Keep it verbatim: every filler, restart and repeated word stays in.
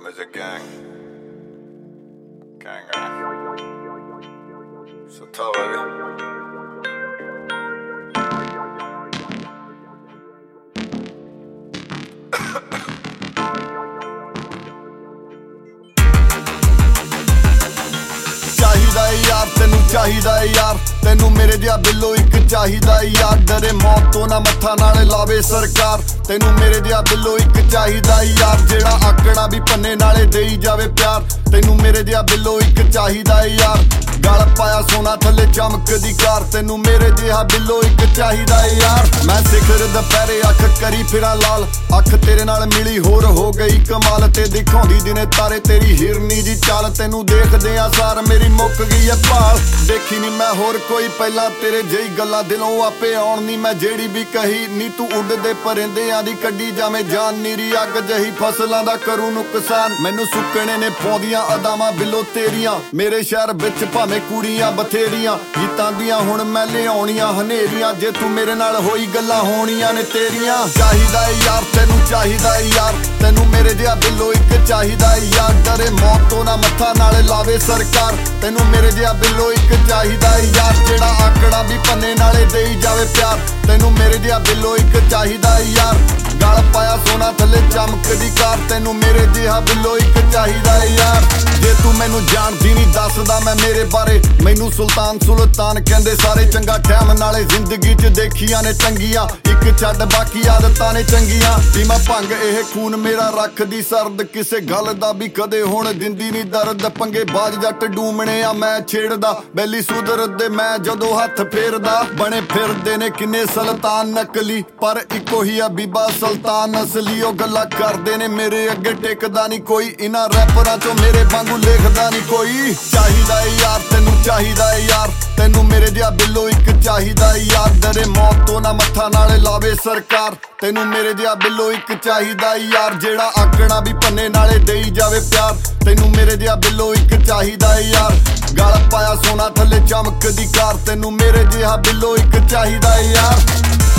Music gang. Gang gang. So tell baby. चाहिदा यार तेनू चाहिदा यार तेनू मेरे दिया बिल्लो एक चाहिदा यार डरे मौत तो ना मत्था नाले लावे सरकार तेनू मेरे दिया बिल्लो एक चाहिदा यार जेड़ा आकड़ा भी पन्ने नाले देई जावे प्यार तेनू मेरे दिया बिल्लो एक चाहिदा यार गल पाया सोना थले चमकदी कार तेनू मेरे जिहा बिल्लो एक चाहिदा यार मैं सिखर दुपहरे अख करी फिरा लाल अख तेरे नाल मिली होर हो गई कमाल ते दिखाउंदी दिने तारे तेरी हिरनी जी चाल तेनू देखदे आ सार मेरी मुक गई है भाल देखी नी मैं होर कोई पहला तेरे जही गल्लां दिलों आपे आउण नी मैं जेड़ी भी कही नी तू उड़दे परिंदियां दी कड्डी जावे जान नीरी अग जही फसलां दा करू नुकसान मैनू सुकणे ने पौंदियां अदावां बिल्लो तेरियां मेरे शहर विच भावें कुड़ियां बथेरियां गीतां दियां हुण मैं लिआउणियां हनेरियां जे तू मेरे नाल होई गल्लां होणियां ने तेरियां चाहिदा यार तेनू चाहिदा यार तेनू मेरे जिहा बिल्लो एक चाहिदा यार डरे मौत तो ना मत्था नाले लावे सरकार तेनू मेरे जिहा बिल्लो एक चाहिदा यार जेड़ा आकड़ा भी पन्ने नाले देई जावे प्यार तेनू मेरे जिहा बिल्लो एक चाहिदा यार गल पाया सोना थले चमकदी कार तेनू मेरे जिहा बिल्लो एक चाहिदा यार जे तू मैनू जानदी नहीं दसदा मैं मेरे बारे मैनू सुल्तान सुल्तान कहंदे सारे चंगा टैम नाले जिंदगी च देखियां ने चंगियां एक छड्ड बाकी आदतां ने चंगियां भी मैं भंग एह खून मेरा रखदी सरद किसे गल दा भी कदे हुण दिंदी नहीं दर्द पंगे बाज जट डूमणे आ मैं छेड़दा बैली सुधरदे मैं जदों हत्थ फेरदा बने फिरदे ने किन्ने सुल्तान नकली पर इको ही आ बीबा सुल्तान असली ओ गल्लां करदे ने मेरे अगे टिकदा नहीं कोई इन्हां रैपरां चों मेरे वांगू लिखदा नहीं कोई चाहिदा यार तेनू चाहिदा यार तेनू मेरे जिहा बिल्लो एक चाहिदा यार डरे मौत तो ना मत्था नाले लावे सरकार तेनू मेरे जिहा बिल्लो एक चाहिदा यार जेड़ा आकड़ा भी पन्ने नाले देई जावे प्यार तेनू मेरे जिहा बिल्लो एक चाहिदा यार गल पाया सोना थले चमकदी कार तेनू मेरे जिहा बिल्लो एक चाहिदा यार